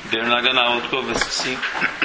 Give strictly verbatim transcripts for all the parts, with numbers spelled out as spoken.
Դերնական աղոթքով սկսենք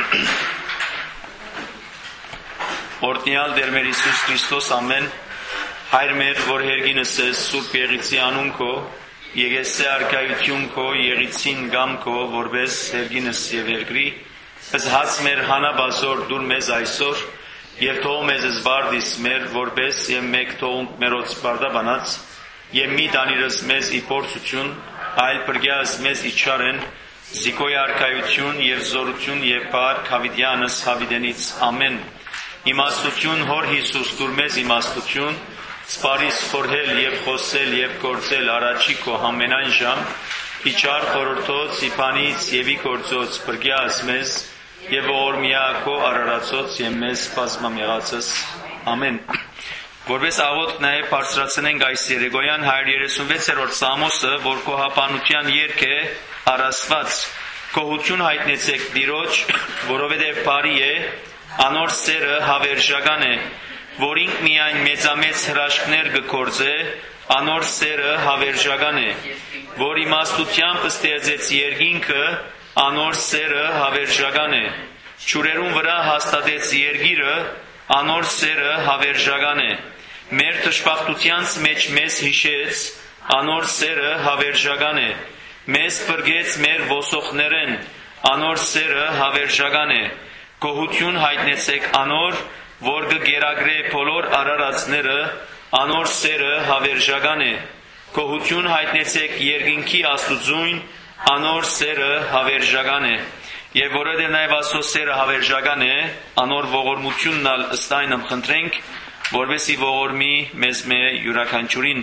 Օրհնյալ Տեր մեր Հիսուս Քրիստոս ամեն Հայր մեր, որ հերգինս ես Սուրբ Եղիցի անուն քո, եկեսե արքայություն քո, եղիցին գամ քո, որպես հերգինս եւ երկրի, ըստ մեր հանաբազոր դուր մեզ այսօր եւ թող մեզ զբարդիս մեր, որպես եւ մեկ թողունք մերոց բարդաբանած եւ մի տանիրս մեզ իփորձություն, այլ բրգյաս մեզ իչարեն Զիկոյ արքայություն եւ զորություն եւ բարք հավիտյանս հավիտենից ամեն իմաստություն հոր Հիսուս դուր մեզ իմաստություն սպարիս խորհել եւ խոսել եւ գործել առաջի քո ամենայն ժամ իչար խորհրդոց իփանից եւ ի գործոց բրգյաս մեզ եւ օրմիա քո արարածոց եւ մեզ բազմամեղածս ամեն Որպես աղոթք նաև բարձրացնենք այս երեկոյան հարյուր երեսունվեցերորդ Սամոսը, որ քո հապանության երգ է առասված, գոհություն հայտնեցեք Տիրոջ, որովհետև բարի է, անոր սերը հավերժական է, որ ինք միայն մեծամեծ հրաշքներ կգործե, անոր սերը հավերժական է, որ իմաստությամբ ստեղծեց երկինքը, անոր սերը հավերժական է, ջուրերուն վրա հաստատեց երկիրը, անոր սերը հավերժական է, մեր դժբախտությանց մեջ մեզ հիշեց, անոր սերը հավերժական է, մեզ բրգեց մեր ոսոխներեն, անոր սերը հավերժական է, գոհություն հայտնեցեք անոր, որ կգերագրե բոլոր արարածները, անոր սերը հավերժական է, գոհություն հայտնեցեք երկինքի Աստուծուն, անոր սերը հավերժական է, եւ որովհետեւ նաեւ Աստծո սերը հավերժական է, անոր ողորմությունն ալ ըստ այնմ խնդրենք, որովհետեւ ողորմի մեզ մե յուրաքանչյուրին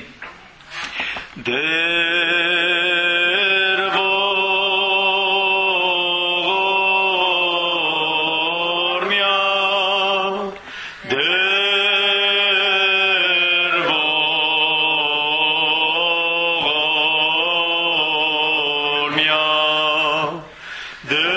դեր ողորմյա դեր ողորմյա դեր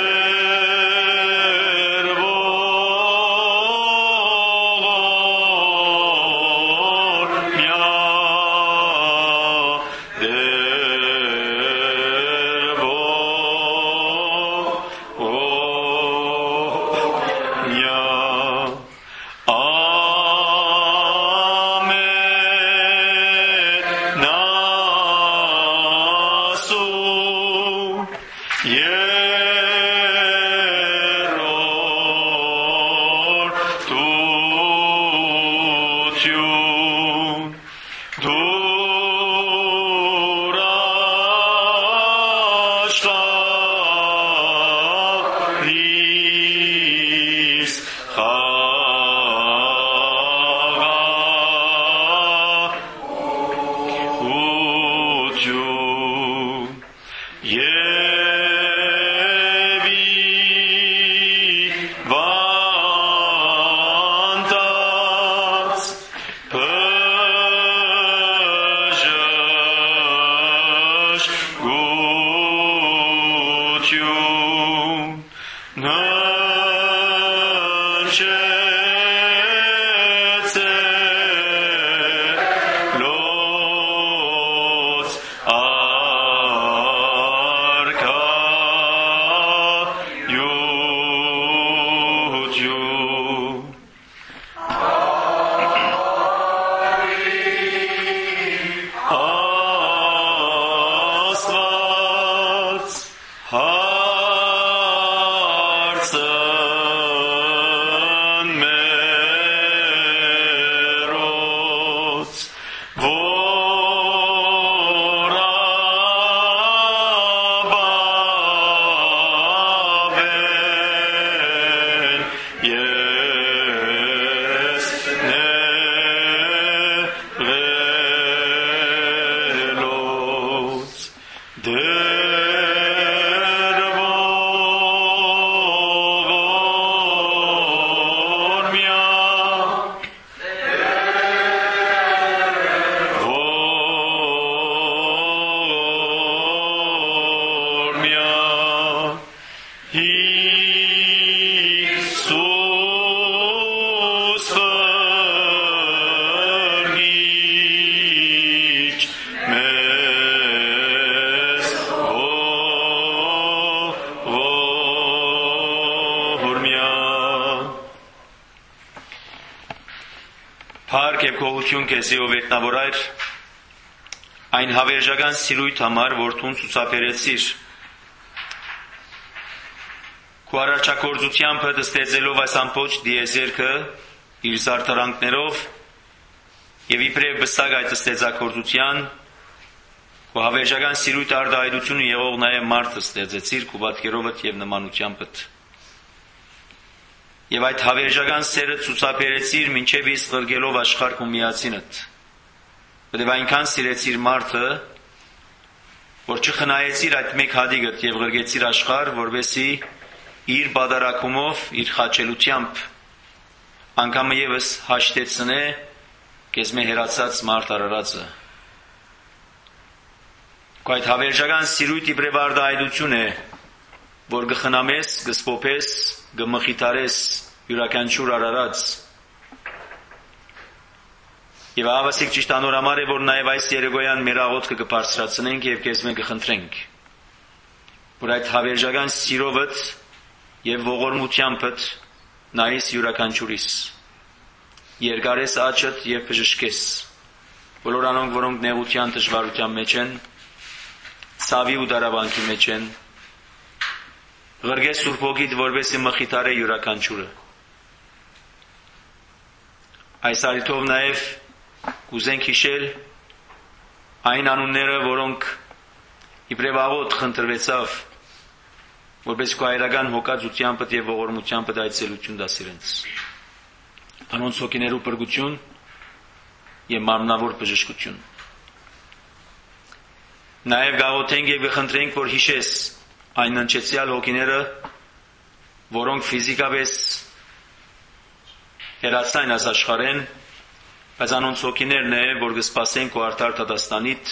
եւ գոհություն քեզի ով ետնավոր այր այն հավերժական սիրույթ համար որդուն ցուցաբերեցիր քո արարչագործությամբ ստեղծելով այս ամբողջ դիեզերքը իր զարդարանքներով եւ իբրև բսակ այդ ստեղծագործության քո հավերժական սիրույթ արտահայտությունը եղող նաեւ մարդը ստեղծեցիր քո պատկերովդ եւ նմանությամբ եւ այդ հավերժական սերը ցուցաբերեցիր մինչեւ իսկ ղրգելով աշխարհ ու միացինդ Եվ այնքան սիրեցիր մարդը, որ չխնայեցիր այդ մեկ հադիգդ եւ ղրգեցիր աշխարհ, որովհետեւ իր բادرակումով, իր խաչելությամբ անգամ եւս հաշտեցնե քեզ մե հերացած մարդ արարածը։ Այդ հավերժական սիրույթի բրևարդայություն է, որ գխնամես, գսպոպես, գմխիթարես յուրաքանչյուր արարած Եվ ավասիկ ճիշտ անորամար է, որ նաև այս երեգոյան մեր աղոթքը կբարձրացնենք և քեզ մենք կխնդրենք, որ այդ հավերժական սիրովդ և ողորմությանբդ նայես յուրաքանչյուրիս, երկարես աչդ և բժշկես, բոլոր անոնք, որոնք նեղության դժվարության մեջ են, ցավի ու դարավանքի մեջ են, ղրգես Սուրբ Հոգիդ, որպեսզի մխիթարե յուրաքանչյուրը։ Այս առիթով նաև կուզենք հիշել այն անունները, որոնք իբրև աղոտ խնդրվեցավ, որպես քո հայրական հոգածությամբ և ողորմությամբ այցելություն տաս իրենց։ Անոնց հոգիներու փրկություն և մարմնավոր բժշկություն։ Նաև գաղոթենք և կխնդրենք, որ հիշես այն ընչեցյալ հոգիները, որոնք ֆիզիկապես հեռացան այս աշխարհեն, բայց անոնց հոգիներն է, որ կսպասեն քո արդար դատաստանիդ,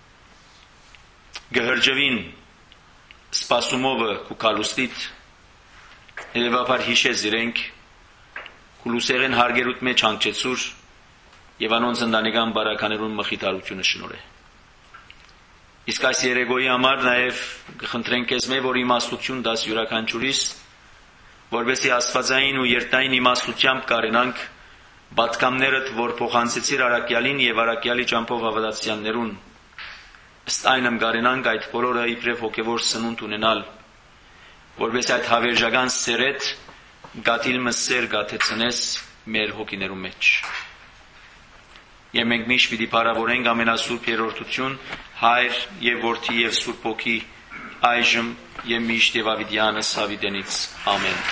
գհրջվին սպասումովը քո կալուստիդ, հետևաբար հիշես իրենք, քո լուսեղեն հարգերուտ մեջ հանգչեցուր և անոնց ընտանեկան բարականերուն մխիթարությունը շնորհե։ Իսկ այս երեգոյի համար նաև կխնդրենք քեզ մե, որ իմաստություն տաս յուրաքանչյուրիս, որպեսզի աստվածային ու երթային իմաստությամբ կարենանք Բատկամներդ, որ փոխանցեցիր Արաքյալին և Արաքյալի ճամփով հավատացյալներուն, ըստ այնմ կարենանք այդ բոլորը իբրև հոգևոր սնունդ ունենալ, որպես այդ հավերժական սերետ գաթիլ մսեր գաթեցնես մեր հոգիներու մեջ։ Եվ մենք միշտ պիտի փառավորենք ամենասուրբ երրորդություն, Հայր և Որդի և Սուրբ Հոգի, այժմ և միշտ և ավիդյանս հավիտենից։ Ամեն։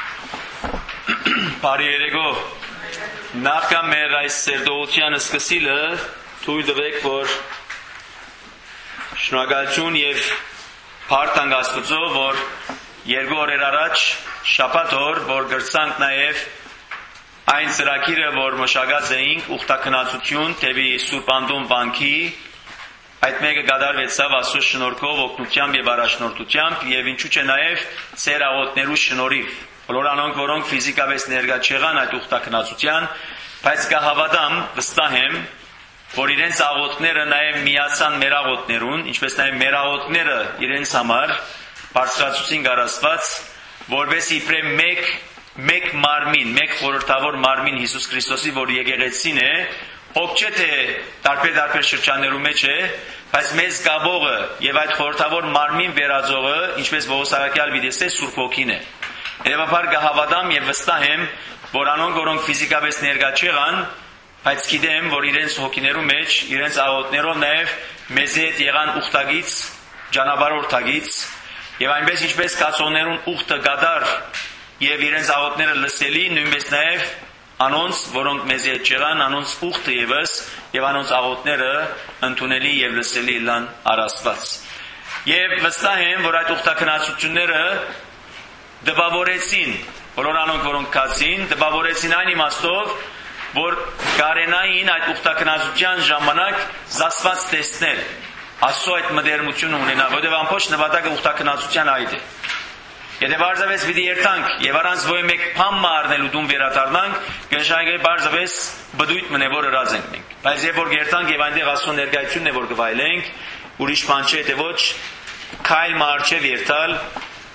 Բարի երեգո Նախքան մեր այս սերտողության սկսիլը թույլ տվեք, որ շնորհակալություն և փառք տանք Աստծո, որ երկու օրեր առաջ շաբաթ օր, որ գրցանք նաև այն ծրագիրը, որ մշակած էինք ուխտաքննացություն դեպի Սուրբ Անդոն վանքի, այդ մեկը կատարվեցավ Աստծո շնորհքով, օգնությամբ և առաջնորդությամբ և ինչու՞ չէ նաև ծեր աղոթներու շնորհիվ։ Բոլոր անոնք, որոնք ֆիզիկապես ներկա չեղան այդ ուխտաքննացության, բայց կհավատամ, վստահ եմ, որ իրենց աղոթները նաև միացան մեր աղոթներուն, ինչպես նաև մեր աղոթները իրենց համար բարձրացուցին Աստված, որպես իբրև մեկ մեկ մարմին, մեկ խորհրդավոր մարմին Հիսուս Քրիստոսի, որ եկեղեցին է, ով չէ թե տարբեր-տարբեր շրջաններու մեջ է, բայց մեզ գաբողը եւ այդ խորհրդավոր մարմին վերածողը, ինչպես Պողոս Արաքյալ վիդեսե Սուրբ Հոգին է։ Եվաբար կհավատամ և վստահ եմ, որ անոնք, որոնք ֆիզիկապես ներկա չեղան, բայց գիտեմ, որ իրենց հոգիներու մեջ, իրենց աղոթներով նաև մեզ հետ եղան ուխտագից, ճանապարհորդագից, եւ այնպես ինչպես կացողներուն ուխտը գադար եւ իրենց աղոթները լսելի, նույնպես նաև անոնց, որոնք մեզ հետ չեղան, անոնց ուխտը եւս եւ անոնց աղոթները ընդունելի եւ լսելի լան առաստված։ Եվ վստահ եմ, որ այդ ուխտաքննացությունները դպավորեցին, բոլոր անոնք, որոնք կացին, դպավորեցին այն իմաստով, որ կարենային այդ ուխտաքննացության ժամանակ զասված տեսնել, Աստծո այդ մտերմությունը ունենալ, որտեղ ամբողջ նպատակը ուխտաքննացության այդ է։ Եթե բարձրապես պիտի երթանք եւ առանց ոյ մեկ բան առնելու դուն վերադառնանք, կնշանակի բարձրապես բդույթ մնե որ ըրած ենք մենք։ Բայց երբ որ երթանք եւ այնտեղ Աստծո ներկայությունն է որ կվայելենք, ուրիշ բան չէ, թե ոչ քայլ մարչև երթալ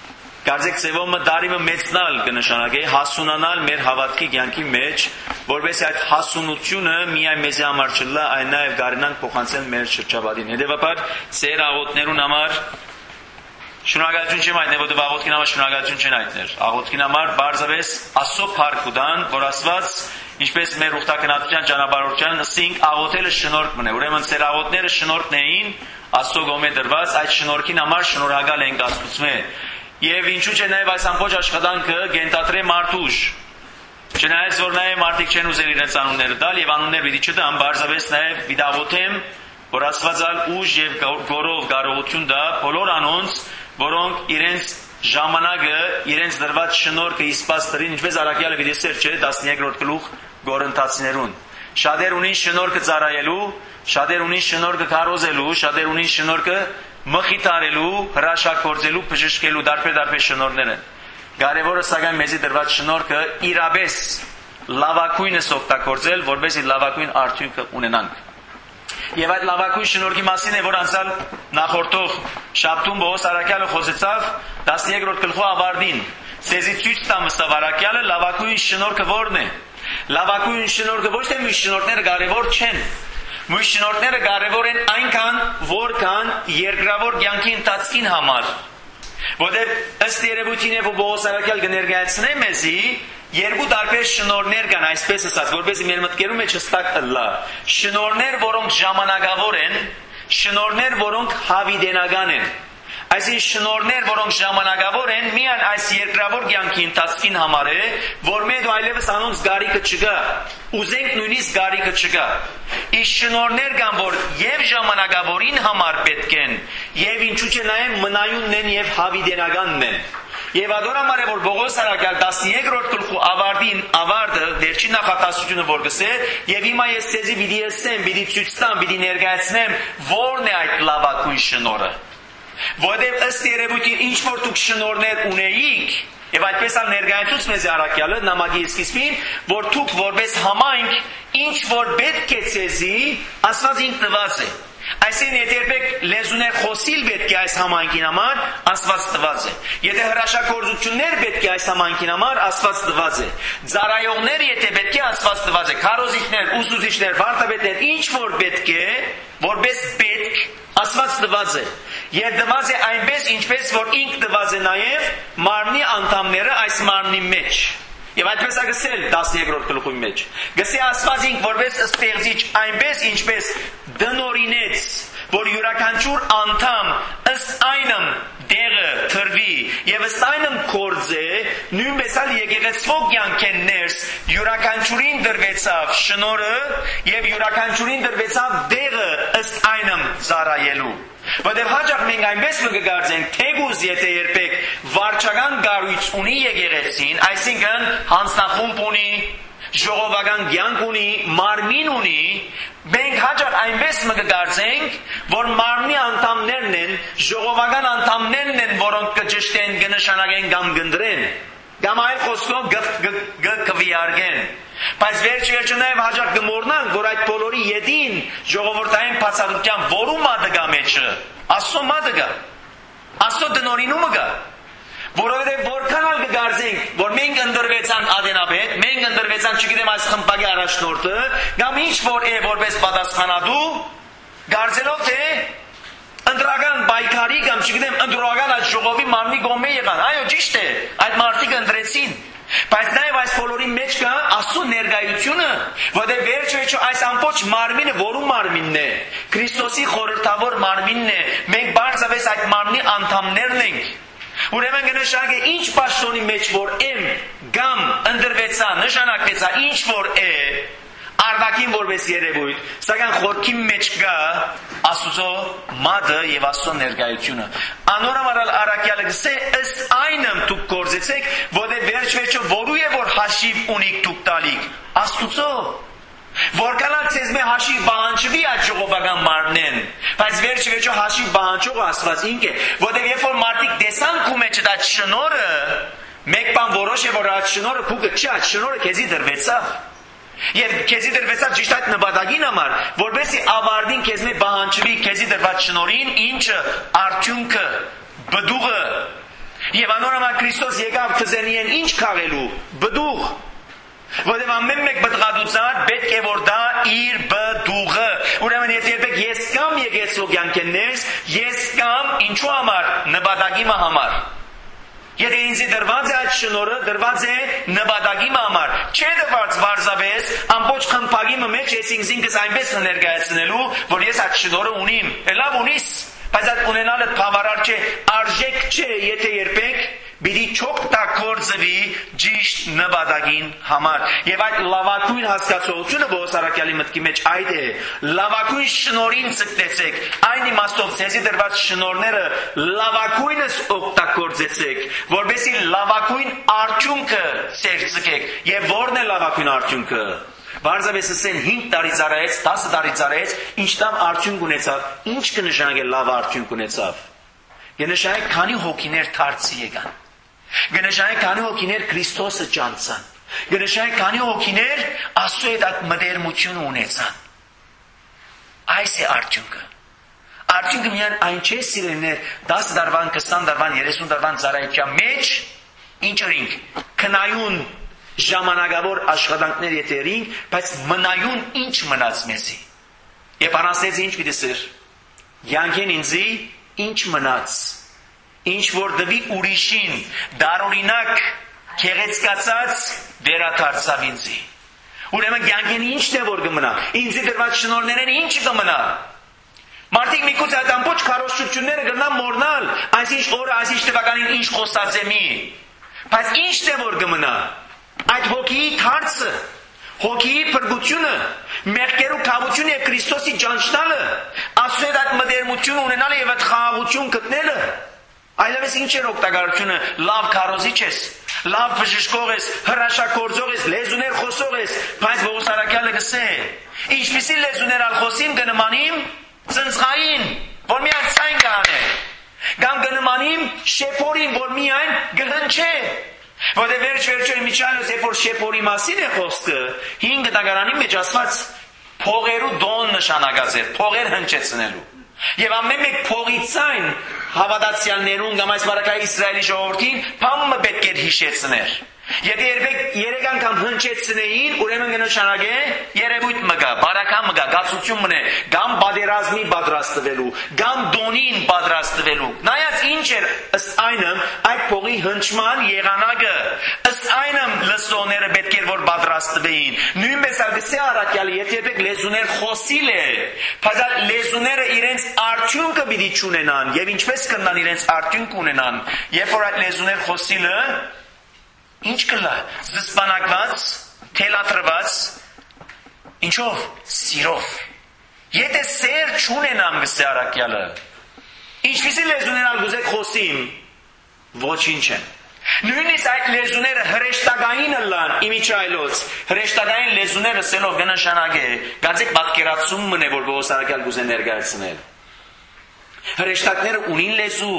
Կարծեք ծևոմը դարիմը մեծնալ կնշանակի հասունանալ մեր հավատքի կյանքի մեջ, որովհետեւ այդ հասունությունը միայն մեզ համար չլա, այլ նաև գարնանք փոխանցել մեր շրջապատին։ Հետևաբար ծեր աղոթներուն համար շնորհակալություն չեմ հայտնել, որովհետեւ աղոթքին համար շնորհակալություն չեն հայտնել։ Աղոթքին համար բարձավես Աստծո փառքուդան, որ Աստված ինչպես մեր ուխտակնատության ճանապարհորդության ասինք աղոթելը շնորհք մնե։ Ուրեմն ծեր աղոթները շնորհքն էին Աստծո գոմե դրված, այդ շնորհքին համար շնորհակալ ենք Աստծո։ Եվ ինչու՞ չէ նաև այս ամբողջ աշխատանքը գենտատրե մարդուժ։ Չնայած որ նաև մարդիկ չեն ուզել իրենց անունները տալ եւ անուններ պիտի չտան, բարձավես նաև վիդաղոթեմ, որ Աստվածալ ուժ եւ գորով կարողություն տա բոլոր անոնց, որոնք իրենց ժամանակը, իրենց դրված շնորհքը իսպաս տրին, ինչպես Արաքյալը վիդեսեր չէ տասնյոթերորդ գլուխ գորընթացիներուն։ Շատեր ունին շնորհքը ծառայելու, շատեր ունին շնորհքը քարոզելու, շատեր ունին շնորհքը մխիթարելու, հրաշագործելու, բժշկելու դարբեր-դարբեր շնորհներ են։ Կարևորը սակայն մեզի դրված շնորհքը իրապես լավագույնս օգտագործել, որպեսզի լավագույն արդյունքը ունենանք։ Եվ այդ լավագույն շնորհքի մասին է, որ անցյալ նախորդող շաբթում Պողոս Արաքյալը խոսեցավ տասնյոթերորդ գլխի ավարտին։ Ցեզի ցույց տամ Արաքյալը լավագույն շնորհքը ո՞րն է։ Լավագույն շնորհքը ոչ թե մյուս շնորհները կարևոր չեն։ Մյուս շնորհները կարևոր են այնքան, որքան երկրավոր կյանքի ընթացքին համար։ Որտեղ ըստ երևույթին եւ Պողոս Արաքյալ կներկայացնե մեզի երկու տարբեր շնորհներ կան, այսպես ասած, որովհետեւ մեր մտքերում մեջ հստակ ըլլա։ Շնորհներ, որոնք ժամանակավոր են, շնորհներ, որոնք հավիդենական են։ Այսինքն շնորհներ, որոնք ժամանակավոր են, միայն այս երկրավոր կյանքի ընթացքին համար է, որ մենք այլևս անոնց գարիկը չկա, ուզենք նույնիսկ գարիկը չկա։ Իսկ շնորհներ կան, որ եւ ժամանակավորին համար պետք են, եւ ինչու՞ չէ նաեւ մնայունն են եւ հավիդենականն են։ Եվ ադորամար է, որ Պողոս Արաքյալ տասնյոթերորդ գլխի ավարտին ավարտը վերջին նախատասությունը որ գսե, եւ հիմա ես ցեզի պիտի ասեմ, պիտի ցույց տամ, պիտի ներկայացնեմ, ո՞րն է այդ լավագույն շնորհը։ Որտեղ ըստ երևույթին ինչ որ դուք շնորհներ ունեիք, եւ այդպես ալ ներկայացուց մեզ Արաքյալը նամակի սկիզբին, որ դուք որպես համայնք ինչ որ պետք է ցեզի, Աստված ինքն տված է։ Այսինքն եթե երբեք լեզուներ խոսիլ պետք է այս համայնքին համար, Աստված տված է։ Եթե հրաշագործություններ պետք է այս համայնքին համար, Աստված տված է։ Ծառայողներ եթե պետք է, Աստված տված է։ Քարոզիչներ, ուսուցիչներ, վարդապետներ, ինչ որ պետք է, որպես պետք, Աստված տված է։ Եվ տված է այնպես, ինչպես որ ինքն տված է նաև մարմնի անդամները այս մարմնի մեջ։ Եվ այդպես է գսել տասնյոթերորդ գլխի մեջ։ Գսե Աստված ինք որպես ստեղծիչ այնպես ինչպես դնորինեց, որ յուրաքանչյուր անդամ ըստ այնմ դեղը թրվի եւ ըստ այնմ կորձե, նույնպես ալ եկեղեցվո կյանքեն ներս յուրաքանչյուրին դրվեցավ շնորհը եւ յուրաքանչյուրին դրվեցավ դեղը ըստ այնմ ծառայելու։ Որտեղ հաճախ մենք այնպես կգարձենք, թեկուզ եթե երբեք վարչական գարույց ունի եկեղեցին, այսինքն հանձնախումբ ունի, ժողովական կյանք ունի, մարմին ունի, մենք հաճախ այնպես կգարձենք, որ մարմնի անդամներն են, ժողովական անդամներն են, որոնք կճշտեն, կնշանակեն կամ կընտրեն, կամ այլ խոսքով կվիարգեն։ Բայց վերջ-վերջը նաև հաճախ կմոռնանք, որ այդ բոլորի ետին ժողովրդային բացառության որու մատը գա մեջը, Աստծո մատը գա, Աստծո դնորինումը գա, որովհետև որքան ալ կգարձենք, որ մենք ընդրվեցան ադենաբեդ, մենք ընդրվեցան, չգիտեմ այս խմբակի առաջնորդը, կամ ինչ որ է որպես պատասխանատու, գարձելով թե ընդրական բայկարի կամ չգիտեմ ընդրական այդ ժողովի մարմնի կողմէ եղան, այո ճիշտ է, այդ մարդիկ ընտրեցին։ Բայց նաև այս բոլորի մեջ կա Աստծո ներկայությունը, որտեղ վերջ-վերջո այս ամբողջ մարմինը որու մարմինն է, Քրիստոսի խորհրդավոր մարմինն է, մենք բարձրապես այդ մարմնի անդամներն ենք։ Ուրեմն կնշանակե ինչ պաշտոնի մեջ որ եմ կամ ընդրվեցա, նշանակվեցա ինչ որ է, արդակին որպես երևույթ, սակայն խորքի մեջ կա Աստծո մատը եւ Աստծո ներկայությունը։ Անորամարալ Արաքյալը գսե ըստ այնմ դուք գործեցեք, որտեղ վերջ-վերջո որու է որ հաշիվ ունիք դուք տալիք Աստծո։ Որքան ցեզ մե հաշիվ բանջվի այդ ժողովական մարմնեն, բայց վերջ-վերջո հաշիվ բանջողը Աստված ինք է, որտեղ երբ որ մարդիկ տեսան քու մեջ այդ շնորհը, մեկ բան որոշ է որ այդ շնորհը քուկը չի, այդ շնորհը քեզի դրվեցավ։ Եվ քեզի դրվեցավ ճիշտ այդ նպատակին համար, որովհետեւ ավարտին քեզ մե բանջվի քեզի դրված շնորհին, ինչը արդյունքը, բդուղը, Եվ անորոք Քրիստոս եկավ քզենիեն ինչ քաղելու բդուղ, որտեղ ամեն մեկ բդղադուցար պետք է որ դա իր բդուղը։ Ուրեմն եթե երբեք ես կամ եկեցու կյանքեններս, ես կամ ինչու համար նպատակի համար։ Եթե ինձ դրված է այդ շնորհը, դրված է նպատակի համար, չէ դրված վարզապես ամբողջ խմբակի մեջ ես ինքս այնպես ներկայացնելու, որ ես այդ շնորհը ունիմ։ Լավ ունիս, բայց այդ ունենալը բավարար չէ, արժեք չէ, եթե երբեք պիտի չօգտագործվի ճիշտ նպատակին համար։ Եվ այդ լավագույն հասկացողությունը Պողոս առաքյալի մտքի մեջ այդ է, լավագույն շնորհին ցկտեցեք, այն իմաստով ցեզի դրված շնորհները լավագույնս օգտագործեցեք, որովհետեւ լավագույն արդյունքը ցերծկեք։ Եվ ո՞րն է լավագույն արդյունքը։ Բարձրապես ասեն հինգ տարի ծառայեց, տասը տարի ծառայեց, ինչ տամ արդյունք ունեցավ, ինչ կնշանակե լավ արդյունք ունեցավ։ Կնշանակե քանի հոգիներ դարձի եկան։ Կնշանակե քանի հոգիներ Քրիստոսը ճանցան։ Կնշանակե քանի հոգիներ Աստծո հետ այդ մտերմություն ունեցան։ Այս է արդյունքը։ Արդյունքը միայն այն չէ, սիրելիներ, դասը դարվան, քսան դարվան, երեսուն դարվան ծառայության մեջ ինչ օրինք, քնայուն ժամանակավոր աշխատանքներ եթերինք, բայց մնայուն ինչ մնաց մեզի։ Եվ անասեց ինչ պիտեսր, յանքեն ինձի ինչ մնաց, ինչ որ դվի ուրիշին, դարօրինակ քեղեցկացած վերադարձավ ինձի։ Ուրեմն յանքեն ինչն է որ կմնա, ինձի դրված շնորհներն ինչ կմնա։ Մարդիկ միգուցե այդ ամբողջ քարոզչությունները կգնան մոռնալ, այսինչ օրը, այսինչ տվականին ինչ խոսած է մի, բայց ինչն է որ կմնա։ Այդ հոգիի թարցը, հոգիի փրկությունը, մեղքերու քավությունը եւ Քրիստոսի ճանչնալը, Աստծո հետ այդ մտերմություն ունենալը եւ այդ խաղաղություն գտնելը, այլևս ինչ է օգտակարությունը, լավ քարոզիչ ես, լավ բժշկող ես, հրաշագործող ես, լեզուներ խոսող ես, բայց Պողոս առաքյալը գսե, ինչպիսի լեզուներ ալ խոսիմ կնմանիմ ծնծղային, որ միայն ցայն կանե, կամ կնմանիմ շեփորին, որ միայն գհնչե։ Որտե վերջ վերջը Միչայելոս երբ որ շեփորի մասին է խոսքը, հինգ դագարանի մեջ ասված փողերու դոն նշանակած էր, փողեր հնչեցնելու։ Եվ ամեն մեկ փողից այն հավատացյալներուն կամ այս բարակայի Իսրայելի ժողովրդին բամը պետք էր հիշեցներ։ Եթե երբեք երեք անգամ հնչեցնեին, ուրեմն կնշանակե երևույթ մգա, բարակա մգա, գացություն մնե, կամ բادرազմի պատրաստվելու, կամ դոնին պատրաստվելու։ Նայած ինչ էր ըստ այնմ այդ փողի հնչման եղանակը, ըստ այնմ լսողները պետք էր որ պատրաստվեին։ Նույնպես ալգսե առաքյալի, եթե երբեք լեզուներ խոսիլ է, բայց լեզուները իրենց արդյունքը պիտի չունենան, եւ ինչպես կնան իրենց արդյունք ունենան, երբ որ այդ լեզուներ խոսիլը ինչ կլա, զսպանակված, թելատրված, ինչով, սիրով։ Եթե սեր չունենամ գսե առաքյալը, ինչպիսի լեզուներ ալգուզեք խոսիմ, ոչինչ են։ Նույնիսկ այդ լեզուները հրեշտակային ըլլան, իմիջայլոց, հրեշտակային լեզուները սելով կնշանակե, գացեք պատկերացում մնե, որ Պողոս առաքյալ գուզե ներկայացնել։ Հրեշտակները ունին լեզու,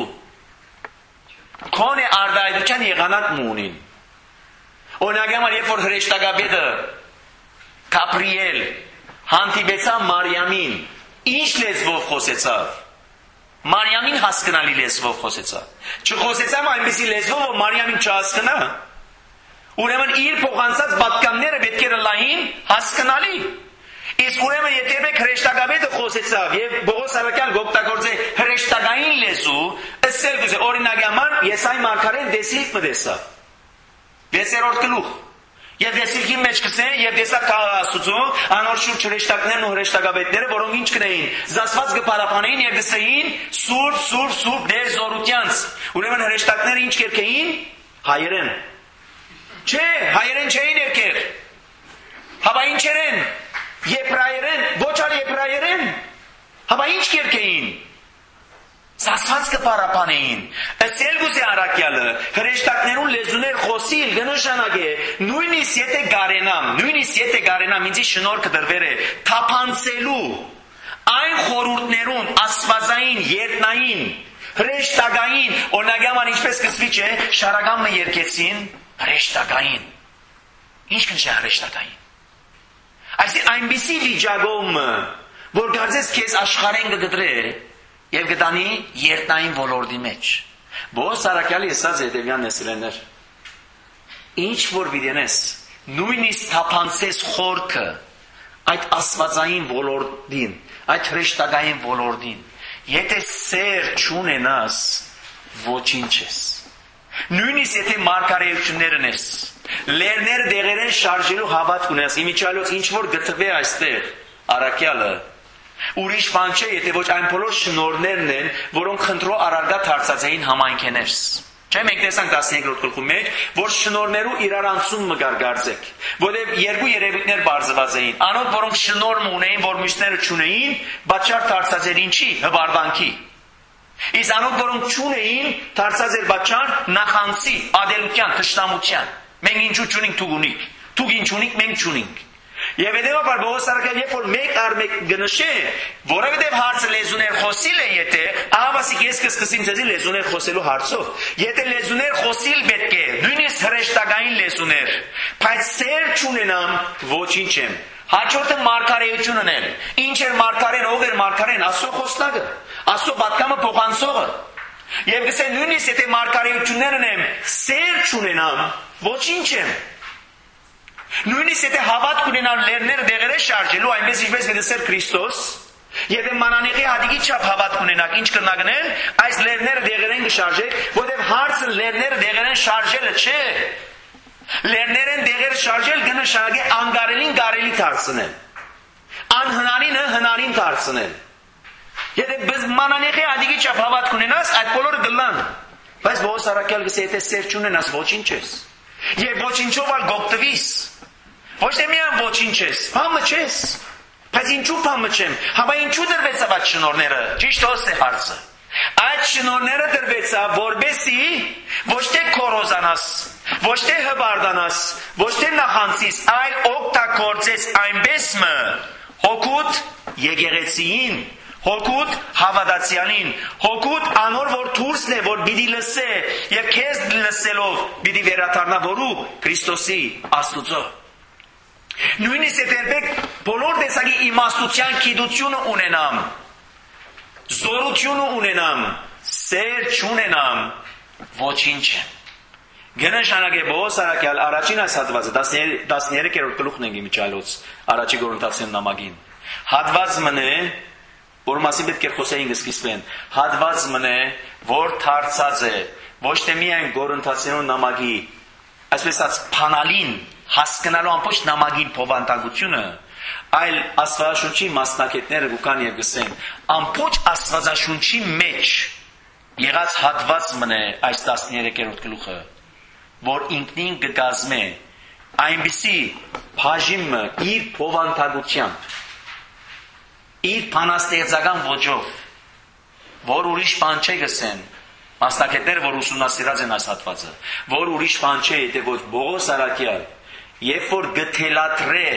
քոնե արդայդության եղանակ մու ունին։ Օրինակ համար երբ որ հրեշտակապետը Գաբրիել հանդիպեցավ Մարիամին, ինչ լեզվով խոսեցավ։ Մարիամին հասկանալի լեզվով խոսեցավ։ Չխոսեցավ այնպիսի լեզվով, որ Մարիամին չհասկանա։ Ուրեմն իր փոխանցած պատկանները պետք է լային հասկանալի։ Իսկ ուրեմն եթե երբեք հրեշտակապետը խոսեցավ եւ Պողոս առաքյալ օգտագործե հրեշտակային լեզու, ըսել գուզե օրինակ համար Եսայի մարգարեն դեսիլք մտեսավ։ Դեսերորդ գլուխ։ Եվ դեսիլքի մեջ կսե, եւ դեսա Աստուծո, անոր շուրջ հրեշտակներն ու հրեշտակապետները, որոնք ինչ կնեին, զասված կփարապանեին եւ դեսեին սուրբ, սուրբ, սուրբ դեր զորությանց։ Ուրեմն հրեշտակները ինչ կերքեին։ Հայերեն։ Չէ, հայերեն չէին երկեր։ Հաբա ինչերեն։ Եբրայերեն, ոչ ալ եբրայերեն։ Հաբա ինչ կերքեին։ Զասված կփարապանեին։ Ըսել գուզե առաքյալը հրեշտակներուն լեզուներ խոսիլ կնշանակե նույնիսկ եթե գարենամ, նույնիսկ եթե գարենամ ինձի շնորհքը դրվեր է թափանցելու այն խորհուրդներուն աստվածային, երտնային, հրեշտակային, օրինակ համար ինչպես կսվի չէ, շարագամը երկեցին հրեշտակային։ Ինչ կնշա հրեշտակային։ Այսինքն այնպիսի վիճակում, որ գարձես քեզ աշխարհեն կգտրե եւ գտանի երտնային ոլորտի մեջ։ Բողոս Սարաքյալի ասած հետևյալն է սիրելիներ. ինչ որ վիդենես, նույնիսկ թափանցես խորքը այդ աստվածային ոլորտին, այդ հրեշտակային ոլորտին, եթե սեր չունենաս, ոչինչ ես։ Նույնիսկ եթե մարգարեություններն ես, լերները դեղերեն շարժելու հավատք ունես, իմիջիալոց ինչ որ գտնվի այստեղ, առաքյալը, ուրիշ բան չէ, եթե ոչ այն բոլոր շնորհներն են, որոնք խնդրո առարգա դարձած էին համայնքներս։ Չէ, մենք տեսանք տասներորդ գլխում մեջ, որ շնորհներու իրարանցում մը գարգարձեք, որտեղ երկու երևույթներ բարձված էին, անոտ որոնք շնորհ ունեին, որ մյուսները չունեին, բաճար դարձած էր ինչի, հբարդանքի։ Իսկ անոտ որոնք չունեին, դարձած էր բաճար նախանցի, ադելության, թշնամության։ Մենք ինչու չունենք, դուք ունիք, դուք ինչ ունիք, մենք չունենք։ Եվ հետևաբար Բողոս Սարաքյալը երբ որ մեկ առ մեկ գնշե, որովհետև հարցը լեզուներ խոսիլ է, եթե ահավասիկ ես կսկսեմ ձեզի լեզուներ խոսելու հարցով, եթե լեզուներ խոսիլ պետք է, նույնիսկ հրեշտակային լեզուներ, բայց սեր չունենամ, ոչինչ եմ։ Հաջորդը մարգարեությունն է։ Ինչ էր մարգարեն, ով էր մարգարեն, Աստծո խոսնակը, Աստծո պատգամը փոխանցողը։ Եվ գսե նույնիսկ եթե մարգարեություններն եմ, սեր չունենամ, ոչինչ եմ։ Նույնիսկ եթե հավատք ունենալ լերները դեղերը շարժելու, այնպես ինչպես վիդեսեր Քրիստոս, եթե մանանեղի հատիկի չափ հավատք ունենաք, ինչ կնագնեն, այս լերները դեղերեն կշարժեք, որտեղ հարցը լերները դեղերեն շարժելը չէ։ Լերներեն դեղերը շարժել կնշանակե անգարելին գարելի դարձնել։ Անհնարինը հնարին դարձնել։ Եթե մանանեղի հատիկի չափ հավատք ունենաս, այդ բոլորը գլան։ Բայց Բողոս Սարաքյալը գսե եթե սեր չունենաս, ոչինչ ես։ Եվ ոչինչով ալ գոկտվիս։ Ոչ թե միայն ոչինչ ես, բամը չես։ Բայց ինչու բամը չեմ։ Հապա ինչու դրվեցավ այդ շնորհները։ Ճիշտ ոստ է հարցը։ Այդ շնորհները դրվեցավ, որբեսի ոչ թե կորոզանաս, ոչ թե հբարդանաս, ոչ թե նախանցիս, այլ օգտագործես այնպես մը հոգուտ եկեղեցիին, հոգուտ հավատացյալին, հոգուտ անոր որ դուրսն է, որ պիտի լսե, եւ քեզ լսելով պիտի վերադառնա որու Քրիստոսի Աստուծո։ Նույնիսկ երբեք բոլոր տեսակի իմաստության գիտությունը ունենամ, զորությունը ունենամ, սեր չունենամ, ոչինչ եմ։ Գնշանակե Բողոս Սարաքյալ առաջին այս հատվածը տասներկերորդ գլուխն ենք իմիջիալոց առաջի Կորինթացիներուն նամակին։ Հատված մնե, որ մասին պետք է խոսեին սկիզբեն, հատված մնե, որ դարձած է ոչ թե միայն Կորինթացիներուն նամակի, այսպես ասած փանալին հասկանալու ամբողջ նամակին փոխանցությունը, այլ Աստվածաշունչի մասնակիցները գուկան եւ գսեն, ամբողջ Աստվածաշունչի մեջ եղած հատված մնե այս տասներկերորդ գլուխը, որ ինքնին կգազմե այնպիսի բաժինը իր փոխանցությամբ, իր փանաստեղծական ոճով, որ ուրիշ բան չի գսեն, մասնակիցները որ ուսումնասիրած են այս հատվածը, որ ուրիշ բան չի, եթե ոչ Բողոս Սարաքյալ, երբ որ գթելատրե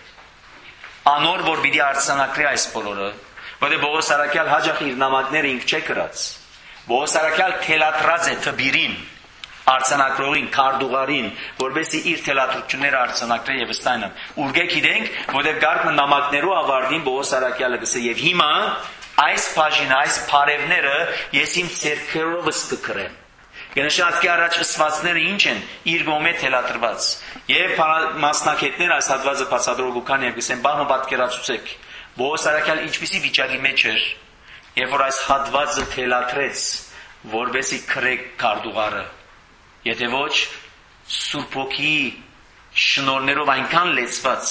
անոր որ պիտի արձանագրի այս բոլորը, որտեղ Բողոս Սարաքյալ հաջող իր նամակները ինք չէ գրած, Բողոս Սարաքյալ թելատրած է թբիրին, արձանագրողին, քարտուղարին, որովհետեւ իր թելատրությունները արձանագրե եւ ստանամ։ Ուրգե գիտենք, որտեղ գարկը նամակներով ավարտին Բողոս Սարաքյալը գսե եւ հիմա այս բաժինը, այս բարևները ես իմ ցերքերովս կգրեմ։ Գնշատքի առաջ ըսվածները ինչ են, իր գոմե թելատրված։ Եվ մասնակիցները այս հատվածը բացատրող կան եւ գսեն բանը պատկերացուցեք։ Բողոս Սարաքյալը ինչպիսի վիճակի մեջ էր, երբ որ այս հատվածը թելատրեց, որբեսի քրեք քարտուղարը։ Եթե ոչ Սուրբ Հոգի շնորհներով այնքան լեցված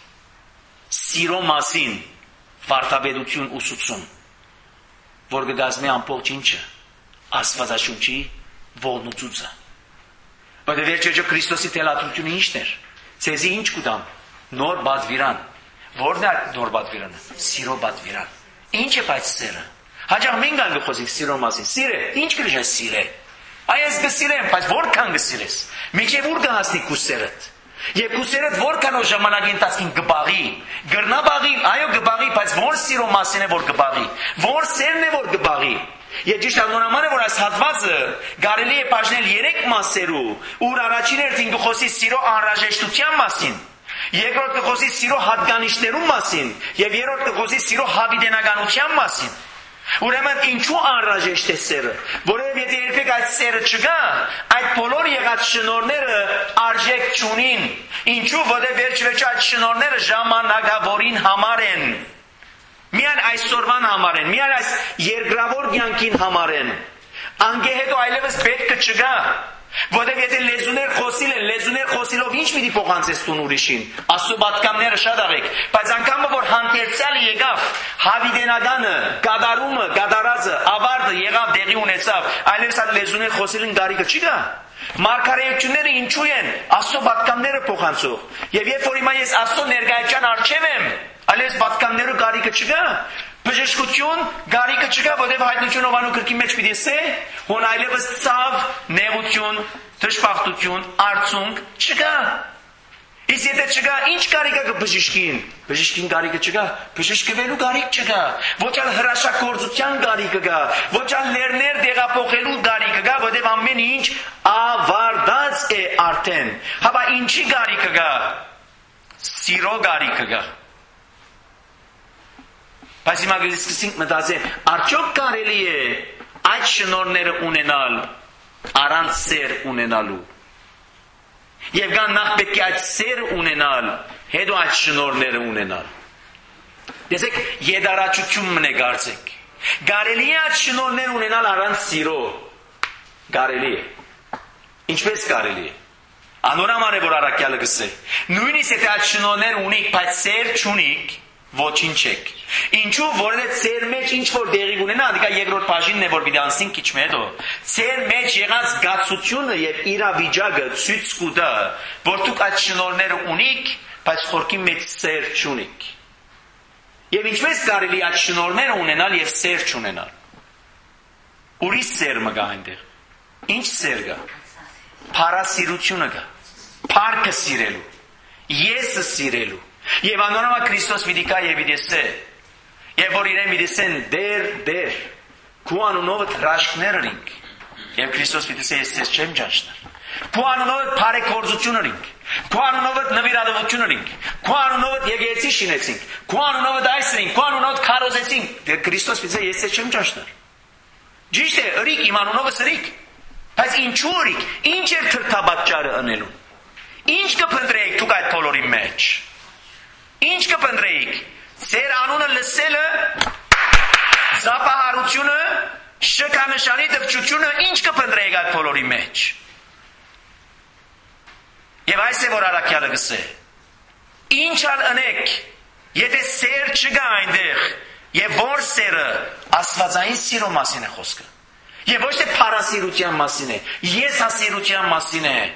սիրո մասին վարդապետություն ուսուցում, որ կգազմի ամբողջ ինչը Աստվածաշունչի ողնուծուցը։ Բայց վերջեջը Քրիստոսի թելադրությունը ինչն էր։ Ցեզի ինչ կուտամ։ Նոր բադվիրան։ Որն է նոր բադվիրանը։ Սիրո բադվիրան։ Ինչ է բայց սերը։ Հաջող մենք անգամ խոսենք սիրո մասին։ Սիրե, ինչ կրիշես սիրե։ Այս գսիրեմ, բայց որքան գսիրես։ Միջև ուր կհասնի քու սերդ։ Եվ քու սերդ որքան օր ժամանակի ընթացքին կբաղի։ Գրնա բաղի, այո կբաղի, բայց որ սիրո մասին է որ կբաղի։ Որ սերն է որ կբաղի։ Եվ ճիշտ անոնաման է որ այս հատվածը կարելի է բաժնել երեք մասերու, ուր առաջին հերթին կխոսի սիրո անհրաժեշտության մասին, երկրորդ կխոսի սիրո հատկանիշներու մասին, եւ երրորդ կխոսի սիրո հավիտենականության մասին։ Ուրեմն ինչու անհրաժեշտ է սերը, որովհետև եթե երբեք այդ սերը չկա, այդ բոլոր եղած շնորհները արժեք չունին, ինչու, որովհետև վերջ-վերջ այդ շնորհները ժամանակավորին համար են, միայն այսօրվան համար են, միայն այս երկրավոր կյանքին համար են, անգե հետո այլևս պետքը չկա, որովհետև եթե լեզուներ խոսիլ են, լեզուներ խոսիլով ինչ պիտի փոխանցես տուն ուրիշին, Աստծո պատկամները շատ աղեք, բայց անգամը որ հանդերձյալը եկավ, հավիտենականը, գադարումը, գադարածը, ավարտը եղավ, դեղի ունեցավ, այլևս այդ լեզուներ խոսիլին գարիկը չի գա։ Մարգարեությունները ինչու են, Աստծո պատկամները փոխանցող, եւ երբ որ հիմա ես Աստծո ներկայության առջև եմ, այլևս պատկամները գարիկը չկա, բժշկություն գարիկը չկա, որովհետև հայտնություն ովանու գրքի մեջ պիտի ասե, հոն այլևս ցավ, նեղություն, դժբախտություն, արցունք չկա։ Իսկ եթե չկա, ինչ գարիկը կա բժշկին, բժշկին գարիկը չկա, բժշկվելու գարիկ չկա, ոչ այլ հրաշագործության գարիկը կա, ոչ այլ լերներ դեղափոխելու գարիկը կա, որովհետև ամեն ինչ ավարտած է արդեն։ Հապա ինչի գարիկը կա, սիրո գարիկը կա։ Բայց հիմա սկսենք մտածել, արդյոք կարելի է այդ շնորհները ունենալ առանց սեր ունենալու։ Եվ կան նախ պետք է այդ սեր ունենալ, հետո այդ շնորհները ունենալ։ Տեսեք, եդարաչություն մնե կարծեք։ Կարելի է այդ շնորհներ ունենալ առանց սիրո։ Կարելի է։ Ինչպես կարելի է։ Անորամար է որ առաքյալը գսե։ Նույնիսկ եթե այդ շնորհներ ունիք, բայց սեր չունիք, ոչինչ եք։ Ինչու, որովհետև ծեր մեջ ինչ որ դեղի ունենա, դիքա երկրորդ բաժինն է որ պիտի անցնենք քիչ հետո։ Ծեր մեջ եղած գացությունը եւ իրավիճակը ցույց կտա, որ դուք այդ շնորհները ունիք, բայց խորքի մեջ ծեր չունիք։ Եվ ինչպես կարելի այդ շնորհները ունենալ եւ ծեր չունենալ։ Ուրիշ ծեր մը կա այնտեղ։ Ինչ ծեր կա։ Փարասիրությունը կա։ Փառքը սիրելու։ Եսը սիրելու։ Եվ անոնոմա Քրիստոս պիտի կա եւ իդեսե։ Եվ որ իրեն միդեսեն դեր, դեր, քու անունովդ հրաշքներ ըրինք, և Քրիստոս պիտի ես ես չեմ ճանչներ, քու անունովդ բարեգործություն ըրինք, քու անունովդ նվիրատվություն ըրինք, քու անունովդ եկեղեցի շինեցինք, քու անունովդ այս ըրինք, քու անունովդ քարոզեցինք, Քրիստոս պիտի ես ես չեմ ճանչներ։ Ճիշտ է, ըրիք, իմ անունովս ըրիք, բայց ինչու ըրիք, ինչ էր թրթաբատճարը ընելուն, ինչ կփնտրեիք դուք այդ բոլորի մեջ, ինչ կփնտրեիք, Ձեր անունը լսելը, զապահարությունը, շքանշանի դպչությունը ինչ կփնտրեիք այդ բոլորի մեջ։ Եվ այս է որ առաքյալը գսե։ Ինչ ալ ընեք, եթե սեր չգա այնտեղ, եւ որ սերը աստվածային սիրո մասին է խոսքը։ Եվ ոչ թե փարասիրության մասին է, եսասիրության մասին է։